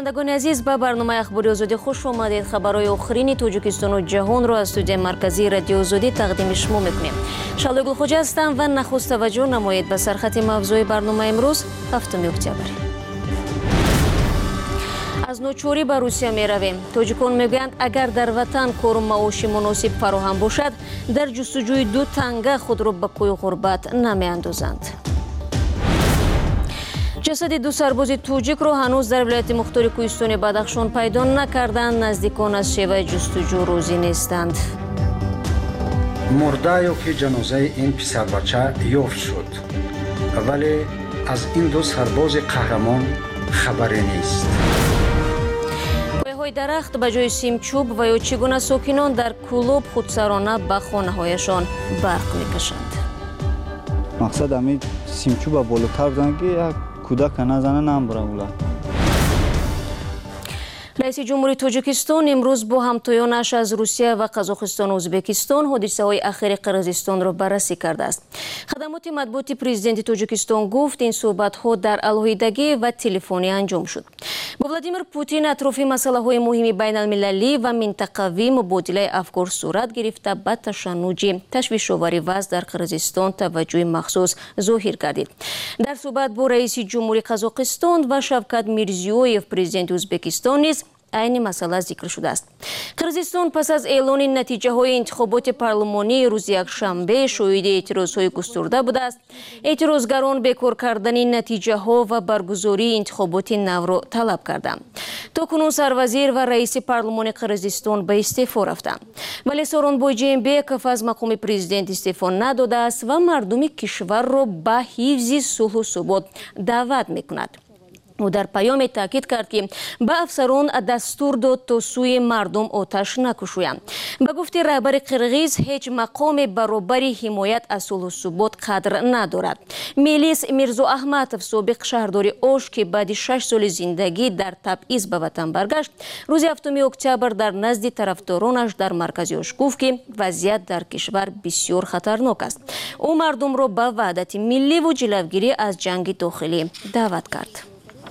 بینندگان عزیز، به برنامه اخباری آزادی خوش آمدید. خبرهای آخرین تاجیکستان و جهان را از استودیوی مرکزی رادیو آزادی تقدیم شما میکنیم. شالوی گلخوجه هستم و نخست توجه نمایید به سرخط موضوع برنامه امروز 7 اکتبر. از نوچوری به روسیه می رویم. تاجیکان میگویند اگر در وطن کار و معاش مناسب فراهم باشد، در جستجوی دو تنگه خود را به کوی غربت نمی اندازند. جسد دو سرباز توجیک را هنوز در ولایت مختار کوهستان بدخشان پیدا نکردند. نزدیکان از شیوه جستجو راضی نیستند. مرده یا که جنازه این پسر بچه یافت شد، ولی از این دو سرباز قهرمان خبری نیست. پایه‌های درخت به جای سیمچوب و یا چگونه ساکنان در کلوب خودسرانه به خانه‌هایشان برق می‌کشند. مقصد همین سیمچوب بالاتر بودن که یک کودک نزنه نمبره اولا. رئیس جمهوری تاجیکستان امروز با همتایانش از روسیه و قزاقستان و ازبکستان حادثه‌های اخیر قرقیزستان را بررسی کرده است. خدمات مطبوعاتی پرزیدنت تاجیکستان گفت این صحبت‌ها در علیحدگی و تلفنی انجام شد. با ولادیمیر پوتین اطراف مسائل مهم بین‌المللی و منطقوی مبادله افکار صورت گرفته به تشنج تشویش‌آور وضع در قرقیزستان توجه مخصوص ظاهر گردید. در صحبت با رئیس جمهوری قزاقستان و شوکت میرزیویف پرزیدنت ازبکستان نیز این مسئله ذکر شده است. قرقیزستان پس از اعلان نتیجه های انتخابات پارلمانی روز یکشنبه شاهد اعتراض های گسترده بوده است. اعتراضگران بیکار کردن نتیجه ها و برگزاری انتخابات نو را طلب کردند. تاکنون سروزیر و رئیس پارلمان قرقیزستان به استعفا رفتند، ولی سورونبای جینبکov از مقام پرزیدنت استعفا نداده است و مردم کشور را به حفظ صلح و ثبات دعوت میکند. او در پیام تاکید کرد که به افسران دستور داد تا سوی مردم آتش نکشویند. به گفته رهبر قرقیز هیچ مقام برابری حمایت از صلح و ثبات قدر ندارد. میلیس میرزا احمدov سابق شهردار اوش که بعد 6 سال زندگی در تبعیض به وطن برگشت، روز 7 اکتبر در نزد طرفدارانش در مرکز اوش گفت که وضعیت در کشور بسیار خطرناک است. او مردم را به وحدت ملی و جلوگیری از جنگ داخلی دعوت کرد.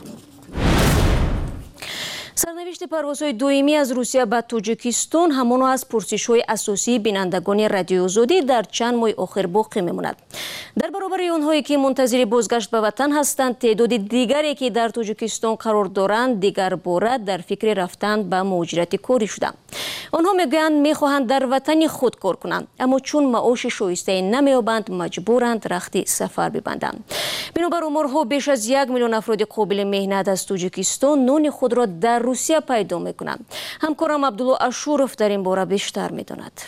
سرنوشت پروازهای دائمی از روسیه به تاجیکستان همان از پرسش‌های اساسی بینندگان رادیو آزادی در چند ماه آخر باقی میماند. در برابر آنهایی که منتظر بازگشت به وطن هستند، تعداد دیگری که در تاجیکستان قرار دارند دیگر باره در فکر رفتن به مهاجرت کاری شدند. آنها میگویند میخواهند در وطن خود کار کنند، اما چون معاش شایسته نمییابند مجبورند رخت سفر ببندند. بنابر آمارها بیش از 1 میلیون افراد قابل مهنت از تاجیکستان نان خود را در روسیه پیدا میکنند. همکارم عبدالله اشورف در این باره بیشتر میداند.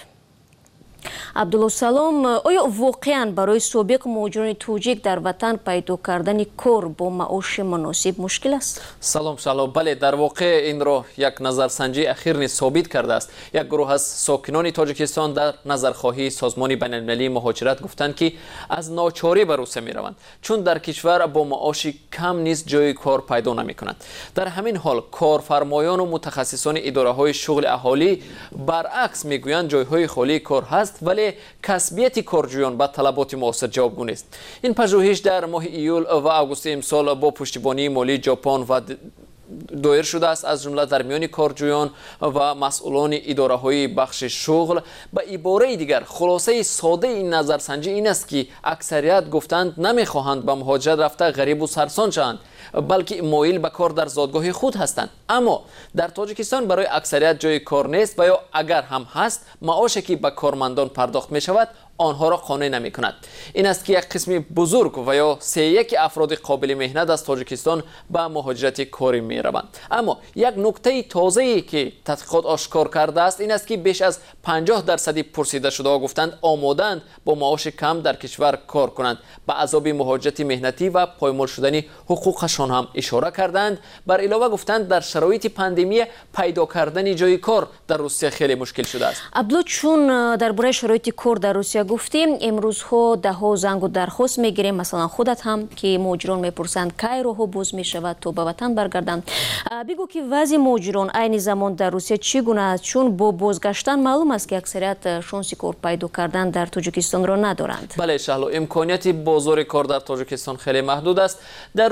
عبدالله سلام، آیا واقعا برای سابق مهاجران توجیک در وطن پیدا کردن کار با معاش مناسب مشکل است؟ سلام شلام. بله، در واقع این را یک نظرسنجی اخیر نیز ثابت کرده است. یک گروه از ساکنان تاجیکستان در نظرخواهی سازمان بین المللی مهاجرت گفتند که از ناچاری به روسیه می روند، چون در کشور با معاش کم نیز جای کار پیدا نمی کنند. در همین حال کارفرمایان و متخصصان اداره های شغل اهالی برعکس می گویند جایهای خالی کار هست، ولی کسبیت کارجویان به طلبات معاصر جوابگو نیست. این پژوهش در ماه ایول و آگوست امسال با پشتیبانی مالی ژاپن و دایر شده است، از جمله در میان کارجویان و مسئولان اداره های بخش شغل. به عباره دیگر خلاصه ساده این نظرسنجی این است که اکثریت گفتند نمیخواهند به مهاجرت رفته غریب و سرسان شوند، بلکه مایل به کار در زادگاه خود هستند. اما در تاجیکستان برای اکثریت جای کار نیست و یا اگر هم هست معاشی که به کارمندان پرداخت می شود آنها را قانع نمی کند. این است که یک قسم بزرگ و یا 3/1 افراد قابل مهنت از تاجیکستان به مهاجرت کاری می روند. اما یک نکته تازه‌ای که تحقیقات آشکار کرده است این است که بیش از 50% پرسیده شده ها گفتند آمادند با معاش کم در کشور کار کنند. به عذاب مهاجرت مهنتی و پایمال شدن حقوقشان هم اشاره کردند. بر علاوه گفتند در شرایط پاندمی پیدا کردن جای کار در روسیه خیلی مشکل شده است. عبدالله، چون درباره شرایط کار در روسیه گفتیم، امروزها ده ها زنگ و درخواست میگیریم، مثلا خودت هم، که مهاجران میپرسند کی راه باز میشود تا به وطن برگردند. بگو که وضع مهاجران عین زمان در روسیه چگونه است؟ چون با بازگشتن معلوم است که اکثریت شانس کار پیدا کردن در تاجیکستان را ندارند. بله شهلا، امکانیت بازار کار در تاجیکستان خیلی محدود است. در روسیه نیز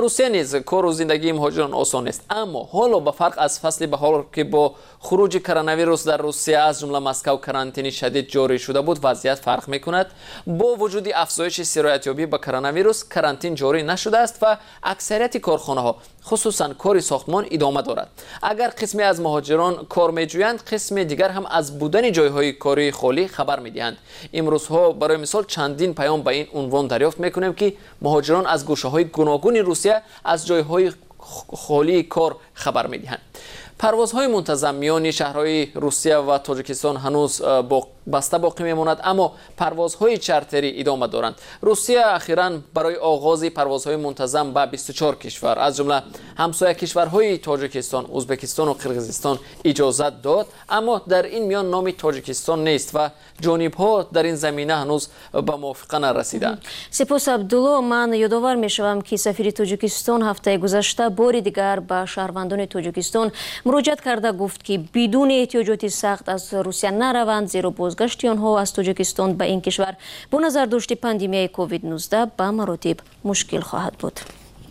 نیز کار و زندگی مهاجران آسان است، اما حالا به فرق از فصل بهار که با خروج کرونا ویروس در روسیه از جمله مسکو کرانتین شدید جاری شده بود وضعیت فرق میکند. با وجود افزایش سرایتیابی به کرونا ویروس کرانتین جاری نشده است و اکثریت کارخانه ها خصوصا کار ساختمان ادامه دارد. اگر قسمی از مهاجران کار میجویند، قسم دیگر هم از بودن جایهای کاری خالی خبر میدهند. امروزها برای مثال چندین پیام به این عنوان دریافت میکنیم که مهاجران از گوشه‌های گوناگون روسیه از جایهای خالی کار خبر میدهند. پروازهای منتظم میان شهرهای روسیه و تاجیکستان هنوز بسته باقی میماند، اما پروازهای چارتری ادامه دارند. روسیه اخیراً برای آغاز پروازهای منتظم به 24 کشور از جمله همسایه کشورهای تاجیکستان، ازبکستان و قرقیزستان اجازت داد، اما در این میان نام تاجیکستان نیست و جانب‌ها در این زمینه هنوز به موافقه نرسیدند. سپاس عبدالله. من یادآور میشوم که سفیر تاجیکستان هفته گذشته بار دیگر به شهروندان تاجیکستان مراجعت کرده گفت که بدون احتیاجات سخت از روسیه نروند، زیرا بازگشت آنها از تاجیکستان به این کشور با نظر داشت پاندمیای کووید 19 به مراتب مشکل خواهد بود.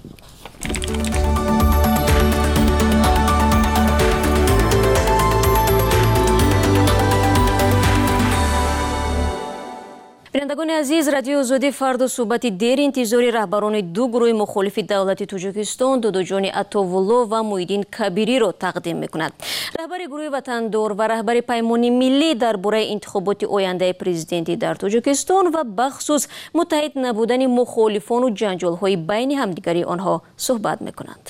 بینندگان عزیز، رادیو آزادی فردا صحبت دیر انتظاری رهبران دو گروه مخالف دولت تاجیکستان دودوجان عطاءالله و محیدین کبیری را تقدیم میکند. رهبر گروه وطندار و رهبر پیمان ملی درباره انتخابات آینده پرزیدنتی در تاجیکستان و بخصوص متحد نبودن مخالفان و جنجال‌های بین همدیگری آنها صحبت میکنند.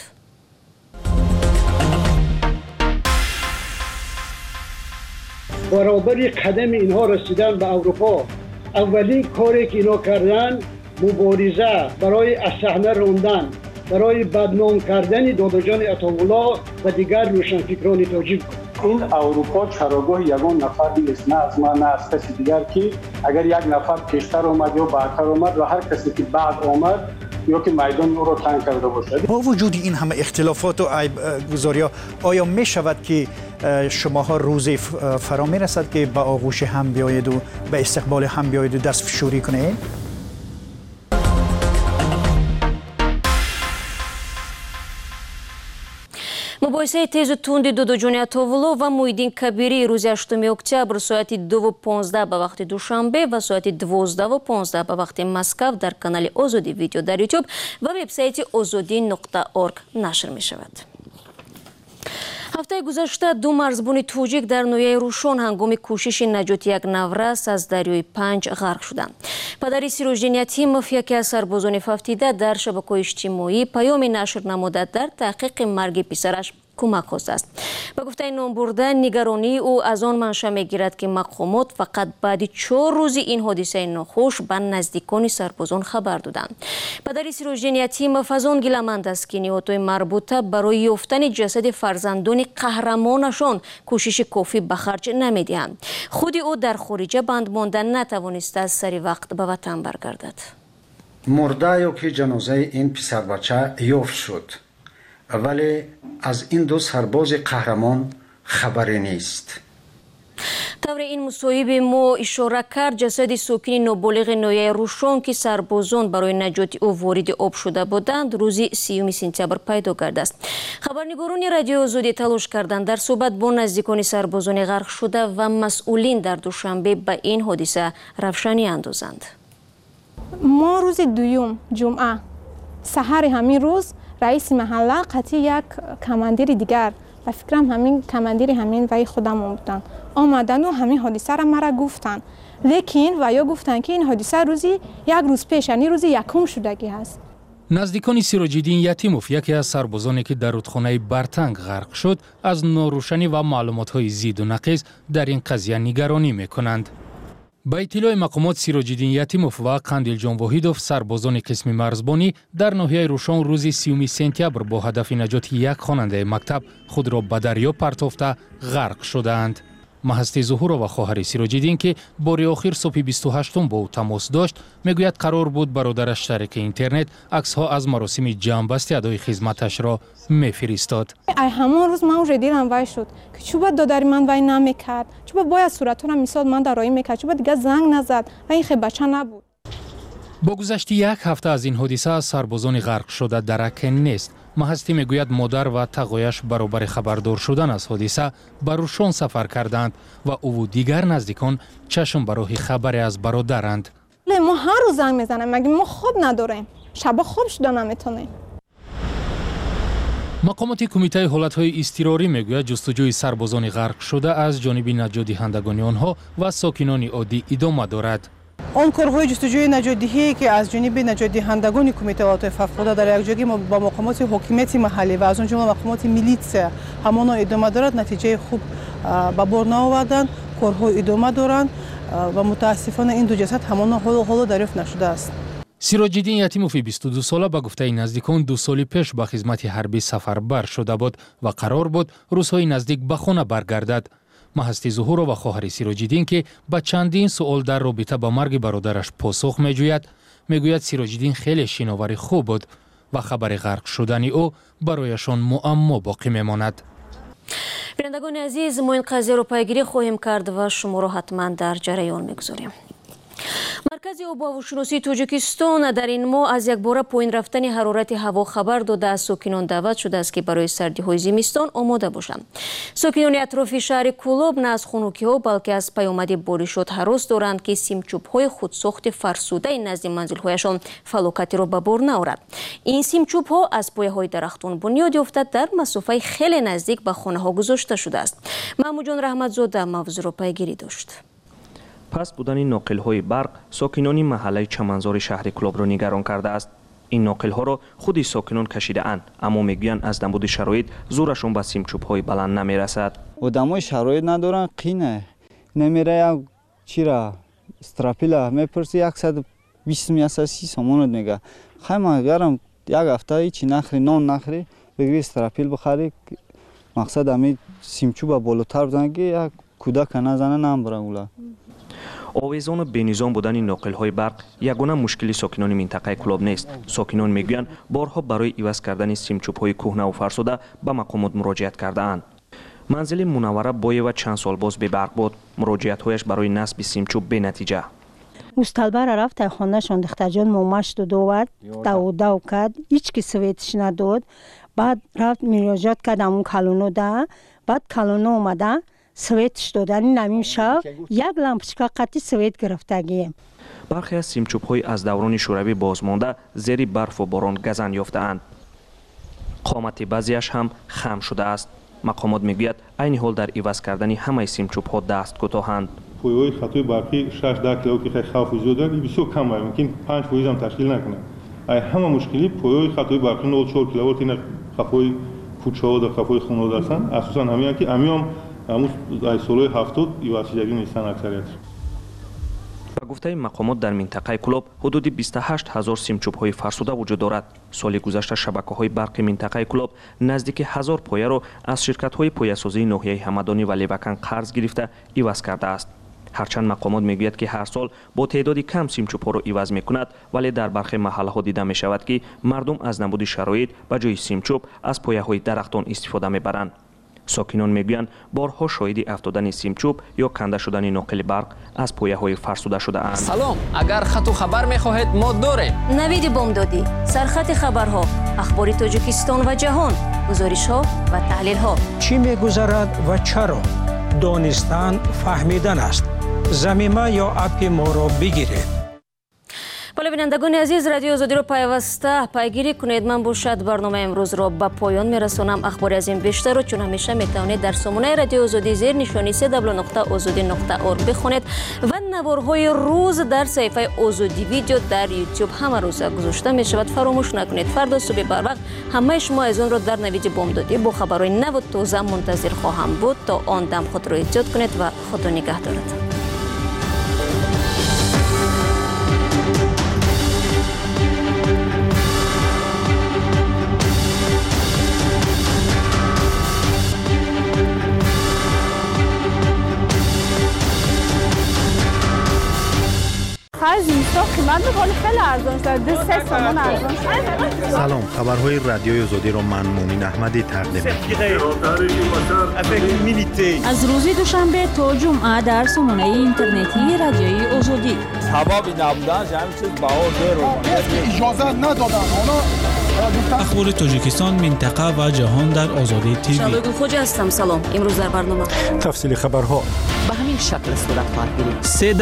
برابر قدم اینها رسیدن به اروپا، اولین کاری که اینا کردن مبارزه برای از صحنه راندن، برای بدنام کردن داداجان عطاءالله و دیگر روشنفکران تاجیک. این اروپا چراگاه یگان نفر نیست، نه از ما نه از کسی دیگر، که اگر یک نفر پیشتر آمد یا بعدتر آمد و هر کسی که بعد آمد یا که میدان او را تنگ کرده باشد. با وجود این همه اختلافات و عیب گذاری‌ها، آیا می شود که شماها روزی فرا می رسد که به آغوش هم بیایید و به استقبال هم بیایید و دست فشاری کنید؟ مباحثه تیز و تند دودوجان عطاءالله و محیدین کبیری روز 8 اکتبر ساعت 2:15 به وقت دوشنبه و ساعت 12:15 به وقت مسکو در کانال آزادی ویدیو در یوتیوب و وبسایت azadi.org نشر می شود. هفته گذشته دو مرزبان توجیک در نویه روشن هنگام کوشش نجات یک نورس از دریای پنج غرق شدند. پدر سیروژدین یتیموف یکی از سربازان فوتیده در شبکه‌های اجتماعی پیام نشر نموده در تحقیق مرگ پسرش کمک خواسته است. با گفته نام بردن نگرانی او از آن منشأ میگیرد که مقامات فقط بعد 4 روز این حادثه ناخوش به نزدیکان سربازان خبر دادند. پدر سیروژدین یتیموف از آن گیله‌مند است که نهادهای مربوطه برای یافتن جسد فرزندان قهرمانشان کوشش کافی به خرج نمیدهند. خود او در خارج بند مانده نتوانسته از سر وقت به وطن برگردد. مرده یا که جنازه این پسر بچه یافت شد، ولی از این دو سرباز قهرمان خبری نیست. طور این مصاحبه ما اشاره کرد جسد ساکن نابالغ نویه روشن که سربازان برای نجات او وارد آب شده بودند روز 30 سپتامبر پیدا کرده است. خبرنگاران رادیو آزادی تلاش کردند در صحبت با نزدیکان سربازان غرق شده و مسئولین در دوشنبه به این حادثه روشنی اندازند. ما روز دوم جمعه سحر همین روز رئیس محله قطعی یک کماندیر دیگر و فکرم همین کماندیر همین وی خودمون بودن آمدن و همین حادثه را مرا گفتن، لیکن و یا گفتن که این حادثه روزی یک روز پیش یعنی روزی یکم شدگی هست. نزدیکان سیروجدین یتیموف یکی از سربازانی که در رودخانه برتنگ غرق شد از ناروشنی و معلومات‌های زید و نقیض در این قضیه نگرانی می‌کنند. با اطلاع مقامات سیروجدین یتیموف و قندیل جان واحدوف سربازان قسم مرزبانی در ناحیه روشن روز 30 سپتامبر با هدف نجات یک خواننده مکتب خود را به دریا پرتافته غرق شدند. محض ظهور و خواهر سیروجدین که بار آخر صبح 28 با او تماس داشت میگوید قرار بود برادرش شریک اینترنت عکس‌ها از مراسم جمع‌بستی ادای خدمتش را میفرستاد. همون روز من اونجا دیدم وای شد که چوبا دادری من وای نمیکرد، چوبا باید صورتو را میساد من درایی میکرد، چوبا دیگه زنگ نزد و این خیلی بچه نبود. با گذشت یک هفته از این حادثه سربازان غرق شده درک نیست. محستی میگوید مادر و تقایش برابر خبردار شدن از حادثه بروشان سفر کردند و او و دیگر نزدیکان چشم برای خبر از برادرند. ما هر روز زنگ میزنیم، مگه ما خوب نداریم؟ شبا خوب شدن نمیتونیم. مقامات کمیته حالتهای اضطراری میگوید جستجوی سربازان غرق شده از جانب نجات دهندگان آنها و ساکنان عادی ادامه دارد. آن کارهای جستجوی نجات دهی که از جانب نجات دهندگان کمیته حالات فوق‌العاده در یک جایی با مقامات حکومت محلی و از اون جمله مقامات میلیتسیا همانا ادامه دارد، نتیجه خوب به بار نیاوردند، کارها ادامه دارند و متاسفانه این دو جسد همانا حالا دریافت نشده است. سیراج‌الدین یتیموفی 22 ساله به گفته نزدیکان 2 سال پیش به خدمت حربی سفربر شده بود و قرار بود روزهای نزدیک به خانه برگردد. محستی ظهور و خواهر سیراج‌الدین که با چندین سوال در رابطه با مرگ برادرش پاسخ میگوید سیراج‌الدین خیلی شناور خوب بود و خبر غرق شدن او برایشان معما باقی میماند. بینندگان عزیز، ما این قضیه رو پیگیری خواهیم کرد و شما را حتما در جریان میگذاریم. مرکز آب و هواشناسی تاجیکستان در این ماه از یک باره پایین رفتن حرارت هوا خبر داده از ساکنان دعوت شده است که برای سردی‌های زمستان آماده باشند. ساکنان اطراف شهر کولوب نه از خنکی‌ها بلکه از پیامد بارشات هراس دارند که سیمچوب‌های خودساخت فرسوده نزد منزل‌هایشان فلاکتی را به بار نیاورد. این سیمچوب‌ها از پایه‌های درختان بنیاد یافته در مسافه خیلی نزدیک به خانه‌ها گذاشته شده است. محمود جان رحمتزاده موضوع را پیگیری داشت. پس بودن ناقل‌های برق ساکنان محله چمنزار شهر کلوب را نگران کرده است. این ناقل‌ها را خود ساکنان کشیده اند، اما میگویند از نبود شرایط زورشون به سیمچوب‌های بلند نمیرسد. آدمای شرایط ندارن، قینه نمیره. چیرا استراپیلا میپرسی 120 میاساسی سامانت میگه. خیلی اگرم یک هفته هیچی نخری، نان نخری، بگیری استراپیل بخری، مقصد همین سیمچوب بالاتر بزنه که یک کودک نزنه نمیبره اولا. آویزان و بینظام بودن ناقل‌های برق یگانه مشکلی ساکنان منطقه کلوب نیست. ساکنان میگویند بارها برای عوض کردن سیمچوب‌های کهنه و فرسوده به مقامات مراجعت کرده اند. منزل منوره بایه چند سال باز به برق بود. مراجعت‌هایش برای نصب سیمچوب به نتیجه. مستلبر رفت خانه‌شان دخترجان ماماش داد داو کرد، هیچ کی سویتش نداد. بعد رفت مراجعت کرد اون کالونو ده، بعد کالونو اومده سویتش دادن نمیم شب یک لامپچکا قطعی سویت گرفتگیم. برخی از سیمچوب‌های از دوران شوروی بازمانده زیر برف و باران گزند یافته‌اند. قامت بعضیش هم خم شده است. مقامات میگوید عین حال در عوض کردن همه سیمچوب‌ها دست کوتاهند. پایه‌های خطای برقی 6-10 کیلو که خیلی خوف زیاد دارن، بسیار کم است، ممکن 5 پایه هم تشکیل نکنه. همه مشکلی پایه‌های خطای برقی 0.4 کیلووات این خفای کوچه‌ها و خفای خانواده هستند. اساساً همین که همون از سالهای 70 ایواسیدگی نیستن اکثریت. با گفته مقامات در منطقه کلوب حدود 28,000 سیمچوب‌های فرسوده وجود دارد. سال گذشته شبکه‌های برق منطقه کلوب نزدیک 1000 پایه را از شرکت‌های پایه‌سازی ناحیه همدانی و لیوکن قرض گرفته عوض کرده است. هرچند مقامات میگوید که هر سال با تعدادی کم سیمچوب‌ها را عوض می‌کند، ولی در برخی محله‌ها دیده می‌شود که مردم از نبود شرایط به جای سیمچوب از پایه‌های درختان استفاده می‌برند. ساکنان میگویند بارها شاهدی افتادن سیمچوب یا کنده شدن ناقل برق از پایه‌های فرسوده شده اند. سلام، اگر خط و خبر می‌خواهید ما داریم. نوید بامدادی، سرخط خبرها، اخبار تاجیکستان و جهان، گزارش‌ها و تحلیل‌ها. چی می‌گذرد و چرا؟ دانستن فهمیدن است. ضمیمه یا اپ ما را بگیرید. بله بینندگان عزیز، رادیو آزادی رو پیوسته پیگیری کنید. من باشد برنامه امروز را به پایان میرسانم. اخبار از این بیشتر رو چون همیشه میتوانید در سامانه رادیو آزادی زیر نشانی www.azadi.org بخونید و نوارهای روز در صفحه آزادی ویدیو در یوتیوب همه روز گذاشته می شود. فراموش نکنید فردا صبح بر وقت همه شما از اون رو در نوید بامدادی با خبرهای نو و تازه منتظر خواهم بود. تا آن دم خود را ایجاد کنید و خدا نگهدارد. خیلی ارزان شده، 3 تومان ارزان شده. سلام، خبرهای رادیوی آزادی را من مومن احمدی تقدیم از روز دوشنبه تا جمعه در سامانه اینترنتی رادیوی آزادی زندگی. سبب نبودنش همین چیز بهار دیر اومد. اجازه ندادن اونا. اخبار تاجیکستان، منطقه و جهان در آزادی تیوی. شادو خوجا هستم. سلام. امروز در برنامه تفصیل خبرها به همین شکل صورت خواهد گرفت.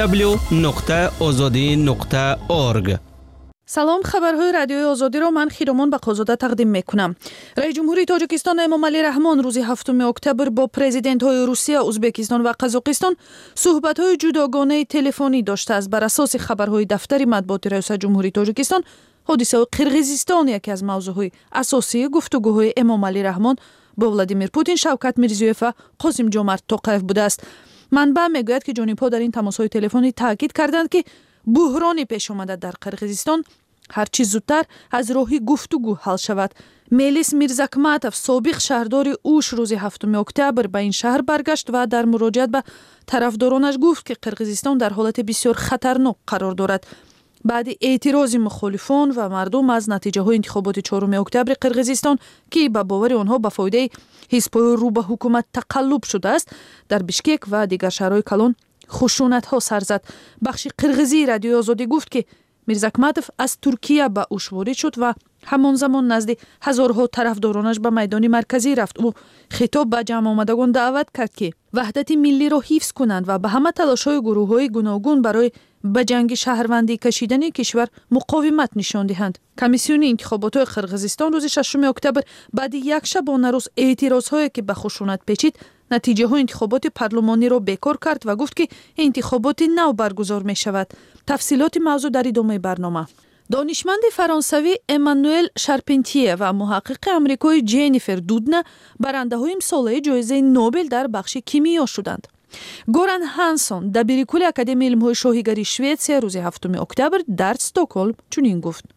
www.azadi.org. سلام، خبرهای رادیوی آزادی را من خیرمان بقازاده تقدیم میکنم. رئیس جمهوری تاجیکستان امام علی رحمان روز 7 اکتبر با پرزیدنت های روسیه، ازبکستان و قزاقستان صحبت های جداگانه تلفنی داشته است. بر اساس خبرهای دفتر مطبوعات ریاست جمهوری تاجیکستان، حادثه قرقیزستان یکی از موضوعهای اساسی گفتگوهای امام علی رحمان با ولادیمیر پوتین، شوکت میرزیویف و قاسم جمعت توقیف بوده است. منبع میگوید که جانب‌ها در این تماس‌های تلفنی تاکید کردند که بحرانی پیش آمده در قرقیزستان هر چیز زودتر از راهی گفتگو حل شود. ملیس میرزاکماتوف، سابق شهردار اوش، روز 7 اکتبر به این شهر برگشت و در مراجعت به طرفدارانش گفت که قرقیزستان در حالت بسیار خطرناک قرار دارد. بعد اعتراض مخالفان و مردم از نتیجه های انتخابات 4 اکتبر قرقیزستان که به باور آنها به فایده حزب‌های رو به حکومت تقلب شده است، در بشکک و دیگر شهرهای کلان خشونت ها سر زد. بخش قرقیزی رادیوی آزادی گفت که میرزاکماتوف از ترکیه به اوش وارد شد و همان زمان نزد هزارها طرفدارانش به میدان مرکزی رفت. او خطاب به جمع آمدگان دعوت کرد که وحدت ملی را حفظ کنند و به همه تلاش‌های گروه‌های گوناگون برای به جنگ شهروندی کشیدن کشور مقاومت نشان دهند. کمیسیون انتخابات قرقیزستان روز 6 اکتبر بعد یک شبانه روز اعتراض‌هایی که به خشونت پیچید، نتیجه های انتخابات پارلمانی را بیکار کرد و گفت که انتخابات نو برگزار می شود. تفصیلات موضوع در ادامه برنامه. دانشمند فرانسوی امانوئل شارپنتیه و محقق آمریکایی جنیفر دودنا برنده های امساله جایزه نوبل در بخش کیمیا شدند. گوران هانسون، دبیرکل اکادمی علم‌های شاهیگری شوئدیا، روز 7 اکتبر در استکهلم چنین گفت: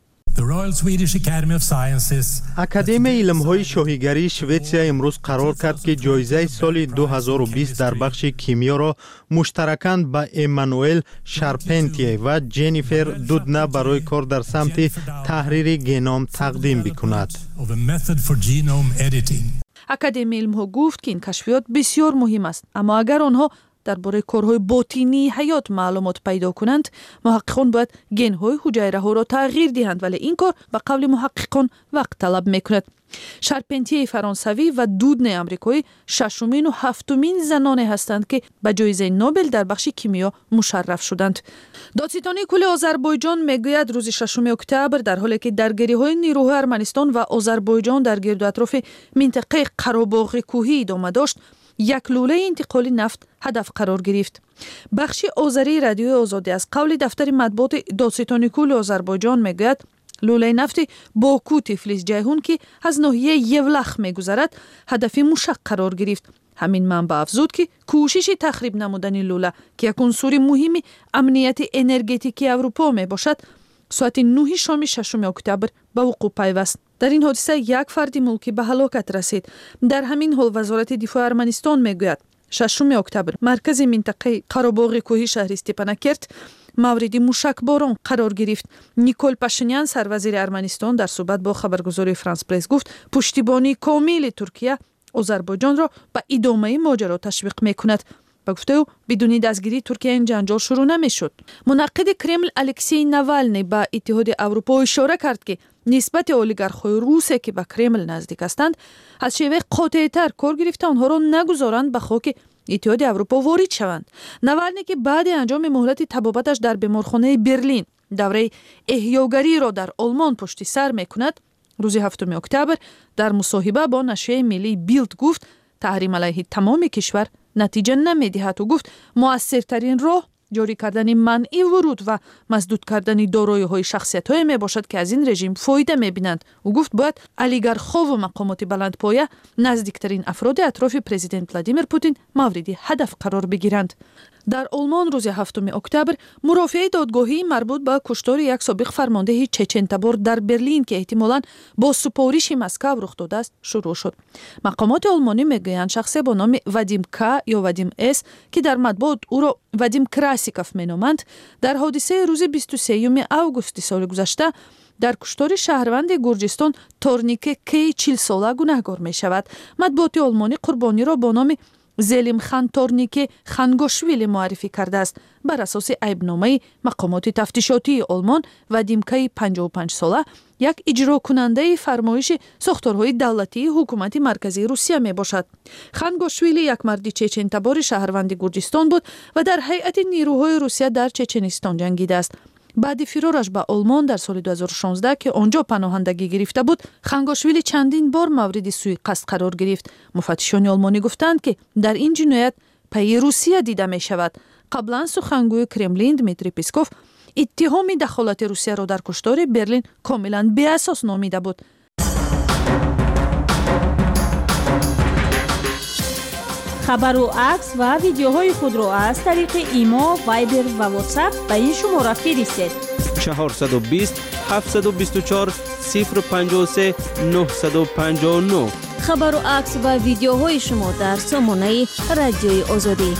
اکادمی علم‌های شاهیگری شوئدیا امروز قرار کرد که جایزه سال 2020 در بخش کیمیا را مشترکاً به امانوئل شارپنتیه و جنیفر دودنا برای کار در سمت تحریر ژنوم تقدیم بکند. اکادمی علم‌ها گفت که این کشفیات بسیار مهم است، اما اگر آنها درباره کارهای باطنی حیات معلومات پیدا کنند، محققان باید گن‌های حجیره‌ها را تغییر دهند، ولی این کار به قول محققان وقت طلب می‌کند. شارپنتیه فرانسوی و دودنا آمریکایی ششمین و هفتمین زنانی هستند که به جایزه نوبل در بخش کیمیا مشرف شدند. دادستان کل آذربایجان میگوید روز 6 اکتبر در حالی که درگیری‌های نیروهای ارمنستان و آذربایجان در گرد و اطراف منطقه قره‌باغ کوهی ادامه داشت، یک لوله انتقال نفت هدف قرار گرفت. بخش آذری رادیوی آزادی از قول دفتر مطبوعات دادستان کل آذربایجان میگوید لوله نفت باکو تفلیس جیهون که از ناحیه یولخ میگذرد هدف موشک قرار گرفت. همین منبع افزود که کوشش تخریب نمودن لوله که یک عنصر مهم امنیت انرژتیکی اروپا می باشد، ساعت 9 شام 6 اکتبر به وقوع پیوست. در این حادثه یک فرد ملکی به هلاکت رسید. در همین حال وزارت دفاع ارمنستان میگوید 6 اکتبر مرکز منطقه قره‌باغ کوهی شهر استپاناکرت مورد موشکباران قرار گرفت. نیکول پاشینیان، سروزیر ارمنستان، در صحبت با خبرگزاری فرانس پرس گفت پشتیبانی کامل ترکیه آذربایجان را به ادامه ماجرا تشویق میکند. با گفته او بدون دستگیری ترکیه این جنجال شروع نمیشد. منعقد کرمل الکسی ناوالنی به اتحاد اروپا اشاره کرد که نسبت اولیگارخ‌های روسیه که به کرمل نزدیک هستند از شیوه قاطع‌تر کار گرفته آنها را نگذارند به خاک اتحاد اروپا وارد شوند. ناوالنی که بعد انجام مهلت طبابتش در بیمارخانه برلین دوره احیاگری را در آلمان پشت سر میکند، روز 7 اکتبر در مصاحبه با نشریه ملی بیلد گفت تحریم علیه تمام کشور نتیجه نمیدهد و گفت موثرترین راه جاری کردن منع ورود و مسدود کردن دارایی‌های شخصیت‌های می باشد که از این رژیم فایده می‌بینند. او گفت باید اولیگارخ‌ها و مقامات بلندپایه نزدیکترین افراد اطراف پرزیدنت ولادیمیر پوتین مورد هدف قرار بگیرند. در آلمان روز 7 اکتبر مرافعه دادگاهی مربوط به کشتار یک سابق فرمانده چچن‌تبار در برلین که احتمالاً با سپارش مسکو رخ داده است شروع شد. مقامات آلمانی میگویند شخصی با نام وادیم کا یا وادیم اس که در مطبوعات او را وادیم کراسیکوف مینامند، در حادثه روز 23 اوگوست سال گذشته در کشتار شهروند گرجستان تورنیک کی 40 ساله گناهکار می شود. مطبوعات آلمانی قربانی را با نام زلیم خانتورنیکی خانگوشویلی معرفی کرده است بر اساس عیبنامه مقامات تفتیشاتی آلمان و دیمکای 55 ساله یک اجرا کننده فرمایش ساختارهای دولتی حکومت مرکزی روسیه می باشد. خانگوشویلی یک مرد چچن تبار شهروند گرجستان بود و در هیئت نیروهای روسیه در چچنستان جنگیده است. بعد فرارش به آلمان در سال 2016 که آنجا پناهندگی گرفته بود، خانگوشویلی چندین بار مورد سوءقصد قرار گرفت. مفتشان آلمانی گفتند که در این جنایت پی روسیه دیده می شود. قبلا سخنگوی کرملین دمیتری پسکوف اتهام دخالت روسیه را در کشتار برلین کاملا بی اساس نامیده بود. خبر و عکس و ویدیوهای خود را از طریق ایما، وایبر و واتساپ به این شماره فرستید. 420 724 053 959. خبر و عکس و ویدیوهای شما در سامانه رادیوی آزادی.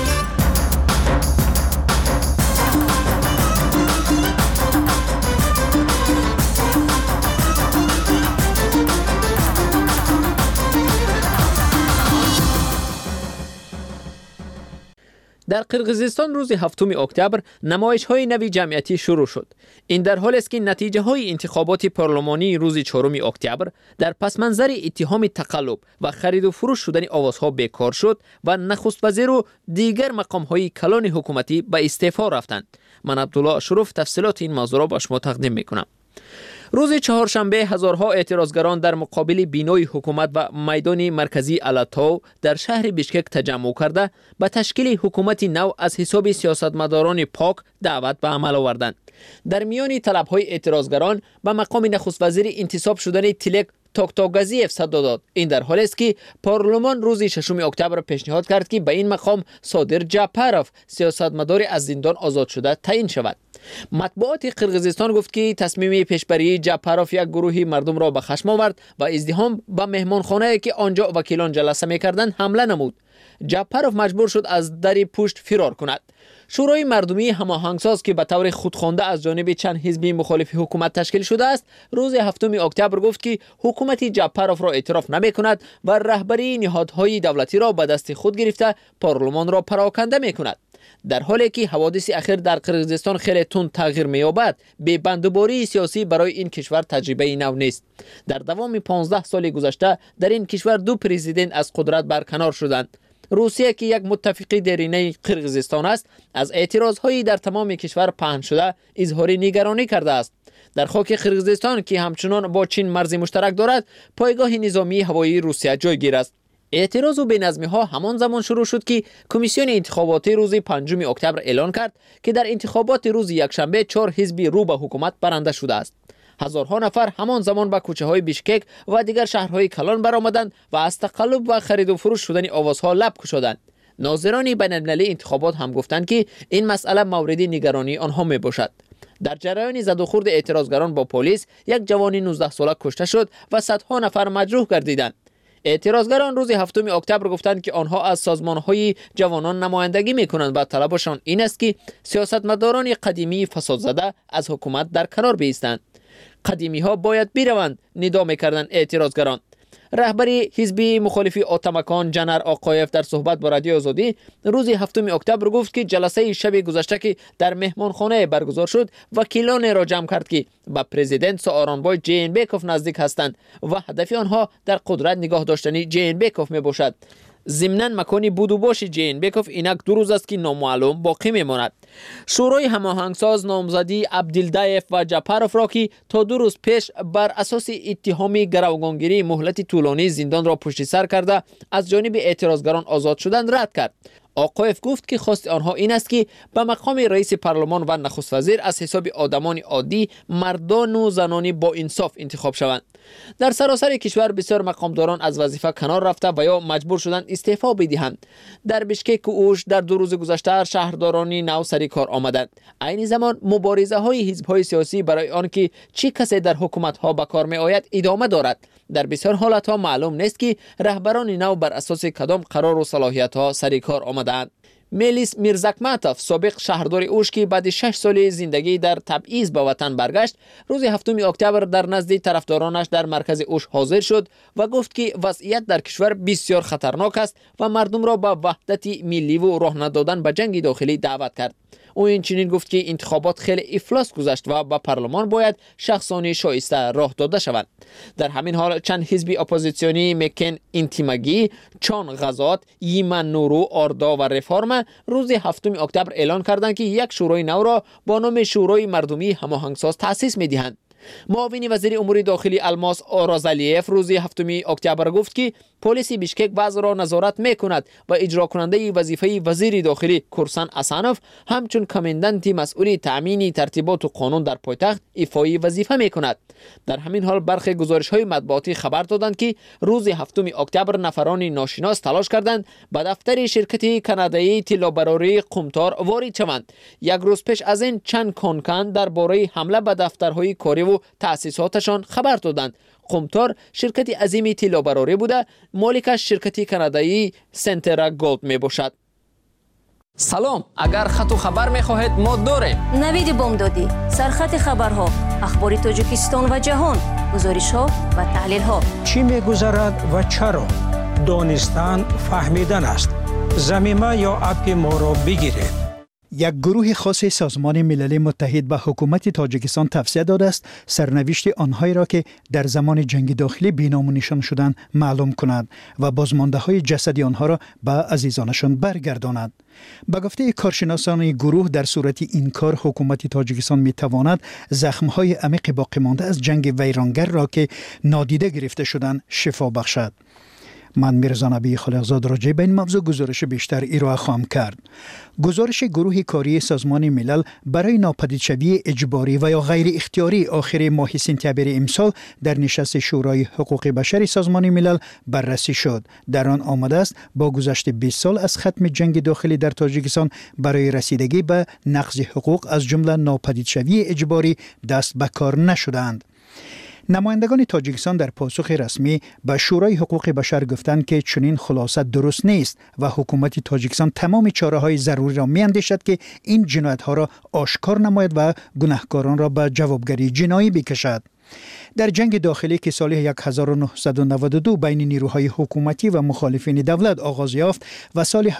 در قرقیزستان روز 7 اکتبر نمایش‌های نوی جمعیتی شروع شد. این در حالی است که نتیجه‌های انتخابات پارلمانی روز 4 اکتبر در پس منظر اتهام تقلب و خرید و فروش شدن آوازها بیکار شد و نخست وزیر و دیگر مقام‌های کلان حکومتی به استعفا رفتند. من عبدالله اشرف تفصیلات این موضوع را به شما تقدیم می‌کنم. روز چهارشنبه هزارها اعتراضگران در مقابل بینای حکومت و میدان مرکزی الاتو در شهر بیشکک تجمع کرده به تشکیل حکومت نو از حساب سیاستمداران پاک دعوت به عمل آوردند. در میان طلب‌های اعتراضگران به مقام نخست وزیر انتصاب شدن تیلک توکتوگازیف صدا داد. این در حالی است که پارلمان روز 6 اکتبر پیشنهاد کرد که به این مقام صادر جعپروف سیاستمدار از زندان آزاد شده تعیین شود. مطبوعات قرقیزستان گفت که تصمیم پیشبری جعپروف یک گروهی مردم را به خشم آورد و ازدحام به مهمانخانه‌ای که آنجا وکیلان جلسه می‌کردند حمله نمود. جعپروف مجبور شد از در پشت فرار کند. شورای مردمی هماهنگساز که به طور خودخوانده از جانب چند حزب مخالف حکومت تشکیل شده است، روز 7 اکتبر گفت که حکومت جعپروف را اعتراف نمی‌کند و رهبری نهادهای دولتی را به دست خود گرفته پارلمان را پراکنده می‌کند. در حالی که حوادث اخیر در قرقیزستان خیلی تند تغییر می‌یابد، به بندوباری سیاسی برای این کشور تجربه نو نیست. در دوام 15 سال گذشته در این کشور 2 پرزیدنت از قدرت برکنار شدند. روسیه که یک متفق درینه قرقیزستان است، از اعتراض‌هایی در تمام کشور پهن شده اظهار نگرانی کرده است. در خاک قرقیزستان که همچنان با چین مرز مشترک دارد، پایگاه نظامی هوایی روسیه جایگیر است. اعتراض و بی‌نظمی‌ها همان زمان شروع شد که کمیسیون انتخابات روز 5 اکتبر اعلان کرد که در انتخابات روز یکشنبه 4 حزب رو به حکومت برنده شده است. هزارها نفر همان زمان به کوچه‌های بیشکک و دیگر شهرهای کلان برآمدند و از تقلب و خرید و فروش شدن آوازها لب گشودند. ناظران بین‌المللی انتخابات هم گفتند که این مسئله مورد نگرانی آنها میباشد. در جریان زد و خورد اعتراضگران با پلیس، یک جوان 19 ساله کشته شد و صدها نفر مجروح گردیدند. اعتراضگران روز 7 اکتبر گفتند که آنها از سازمان‌های جوانان نمایندگی می‌کنند و طلبشان این است که سیاستمداران قدیمی فساد زده از حکومت در کنار بایستند. قدیمی‌ها باید بروند، ندا می‌کردند اعتراضگران. رهبری حزب مخالفی آتمکان جنر آقایف در صحبت با رادیو آزادی روز 7 اکتبر گفت که جلسه شب گذشته که در مهمانخانه برگزار شد، وکیلان را جمع کرد که به پرزیدنت سوارانبای جینبکوف نزدیک هستند و هدف آنها در قدرت نگاه داشتن جینبکوف می باشد. ضمناً مکانی بود و باش جینبکوف اینک 2 روز است که نامعلوم باقی میماند. شورای هماهنگساز نامزدی عبدالدایف و جعپروف را که تا 2 روز پیش بر اساس اتهام گروگانگیری مهلت طولانی زندان را پشت سر کرده از جانب اعتراضگران آزاد شدند رد کرد. آقایف گفت که خواست آنها این است که به مقام رئیس پارلمان و نخست وزیر از حساب آدمان عادی مردان و زنانی با انصاف انتخاب شوند. در سراسر کشور بسیار مقامداران از وظیفه کنار رفته و یا مجبور شدند استعفا بدهند. در بیشکک و اوش در 2 روز گذشته شهردارانی نو سر کار آمدند. عین زمان مبارزه های حزب های سیاسی برای آنکه چه کسی در حکومت ها به کار می آید ادامه دارد. در بسیار حالت ها معلوم نیست که رهبران نو بر اساس کدام قرار و صلاحیت ها سر کار آمدند. ملیس میرزکماتوف سابق شهردار اوش که بعد 6 سال زندگی در تبعیض به وطن برگشت، روز 7 اکتبر در نزد طرفدارانش در مرکز اوش حاضر شد و گفت که وضعیت در کشور بسیار خطرناک است و مردم را به وحدت ملی و راه ندادن به جنگ داخلی دعوت کرد. او این چنین گفت که انتخابات خیلی افلاس گذشت و به پارلمان باید شخصانی شایسته راه داده شوند. در همین حال چند حزب اپوزیسیونی مکن انتیماگی، چان غزات، یمن نورو، آردا و رفارم روز 7 اکتبر اعلان کردند که یک شورای نو را با نام شورای مردمی هماهنگساز تأسیس می‌دهند. معاون وزیر امور داخلی الماس آرازالیف روز 7 اکتبر گفت که پلیس بیشکک وضع را نظارت میکند و اجرا کننده وظیفه وزیر داخلی کورسان اسانوف همچون کماندانت مسئول تامین ترتیبات و قانون در پایتخت ایفای وظیفه میکند. در همین حال برخی گزارش‌های مطبوعاتی خبر دادند که روز 7 اکتبر نفران ناشناس تلاش کردند به دفتر شرکت کانادایی طلابراری قمتار وارد شوند. یک روز پیش از این چند کانکان درباره حمله به دفترهای کاری و تأسیساتشان خبر دادند. قمتار شرکت عظیمی طلابراری بوده، مالکش شرکتی کانادایی سنترا گولد می باشد. سلام، اگر خط و خبر می خواهید ما داریم. نوید بامدادی، سرخط خبرها، اخبار تاجیکستان و جهان، گزارش ها و تحلیل ها. چی می گذرد و چرا؟ دانستن فهمیدن است. ضمیمه یا اپ ما را بگیرید. یک گروه خاص سازمان ملل متحد به حکومت تاجیکستان توصیه داده است سرنوشت آنهایی را که در زمان جنگ داخلی بی‌نام و نشان شدند معلوم کند و بازمانده های جسدی آنها را به عزیزانشان برگرداند. به گفته کارشناسان گروه در صورت این کار حکومت تاجیکستان می تواند زخم های عمیق باقی مانده از جنگ ویرانگر را که نادیده گرفته شدند شفا بخشد. من میرزا نبی خالقزاد راجع به این موضوع گزارش بیشتر ارائه خواهم کرد. گزارش گروه کاری سازمان ملل برای ناپدیدشوی اجباری و یا غیر اختیاری آخر ماه سپتامبر امسال در نشست شورای حقوق بشر سازمان ملل بررسی شد. در آن آمده است با گذشت 20 سال از ختم جنگ داخلی در تاجیکستان برای رسیدگی به نقض حقوق از جمله ناپدیدشوی اجباری دست به کار نشدند. نمایندگان تاجیکستان در پاسخ رسمی به شورای حقوق بشر گفتند که چنین خلاصه درست نیست و حکومت تاجیکستان تمام چاره‌های ضروری را می‌اندیشد که این جنایت‌ها را آشکار نماید و گناهکاران را به جوابگری جنایی بکشد. در جنگ داخلی که سال 1992 بین نیروهای حکومتی و مخالفین دولت آغاز یافت و سال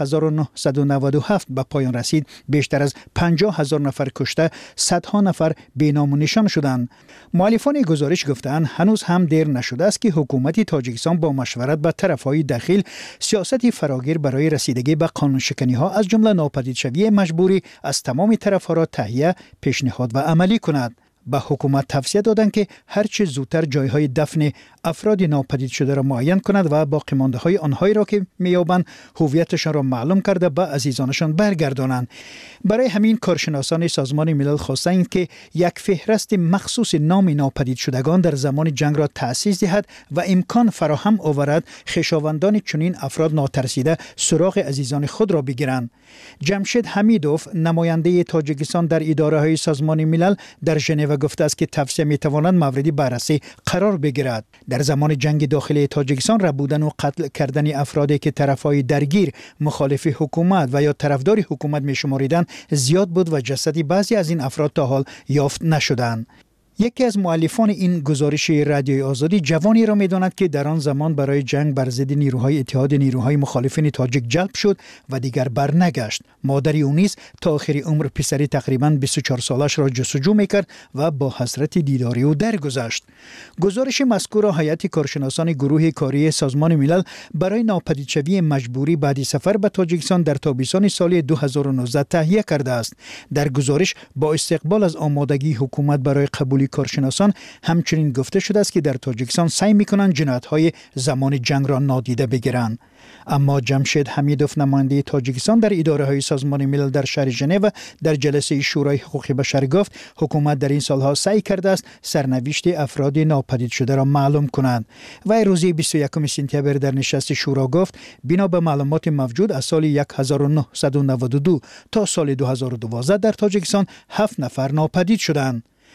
1997 به پایان رسید، بیشتر از 50,000 نفر کشته، صدها نفر بی‌نام و نشان شدند. مؤلفان گزارش گفتند هنوز هم دیر نشده است که حکومت تاجیکستان با مشورت با طرفهای داخل سیاست فراگیر برای رسیدگی به قانون‌شکنی‌ها از جمله ناپدیدشوی مجبوری از تمام طرف‌ها را تهیه، پیشنهاد و عملی کند. به حکومت توصیه دادند که هرچه زودتر جایهای دفن افراد ناپدید شده را معین کند و باقی مانده های آنهایی را که میابند هویتشان را معلوم کرده به عزیزانشان برگردانند. برای همین کارشناسان سازمان ملل خواستند که یک فهرست مخصوص نام ناپدید شدگان در زمان جنگ را تأسیس دهد و امکان فراهم آورد خویشاوندان چنین افراد ناترسیده سراغ عزیزان خود را بگیرند. جمشید حمیدوف نماینده تاجیکستان در اداره های سازمان ملل در ژنو گفته است که توصیه میتواند موردی بررسی قرار بگیرد. در زمان جنگ داخلی تاجیکستان ربودن و قتل کردن افرادی که طرفای درگیر مخالف حکومت و یا طرفدار حکومت میشماریدند زیاد بود و جسدی بعضی از این افراد تا حال یافت نشدند. یکی از مؤلفان این گزارش رادیوی آزادی جوانی را می‌داند که در آن زمان برای جنگ بر ضد نیروهای اتحاد نیروهای مخالفین تاجیک جلب شد و دیگر برنگشت. مادری او نیز تا آخر عمر پسری تقریباً 24 سالش را جستجو می‌کرد و با حسرت دیداری او درگذشت. گزارش مذکور را هیئت کارشناسان گروه کاری سازمان ملل برای ناپدیدشوی مجبوری بعد سفر به تاجیکستان در تابستان سال 2019 تهیه کرده است. در گزارش با استقبال از آمادگی حکومت برای قبول کارشناسان همچنین گفته شده است که در تاجیکستان سعی می‌کنند جنایت‌های زمان جنگ را نادیده بگیرند. اما جمشید حمیدوف نماینده تاجیکستان در اداره‌های سازمان ملل در شهر ژنو در جلسه شورای حقوق بشر گفت حکومت در این سالها سعی کرده است سرنوشت افراد ناپدید شده را معلوم کند. و روز 21 سپتامبر در نشست شورا گفت بنا به معلومات موجود از سال 1992 تا سال 2012 در تاجیکستان 7 نفر ناپدید شدند.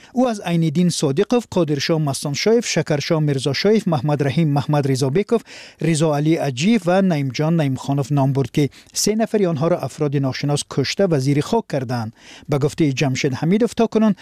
او از عین‌الدین صادقوف، قادرشاه مستانشایف، شکرشاه میرزاشایف، محمد رحیم محمد رضابیکوف، رضا علی عجیف و نعیم جان نعیمخانوف نام برد که 3 نفر آنها را افراد ناشناس کشته و زیر خاک کردند. به گفته جمشید حمیدوف تاکنون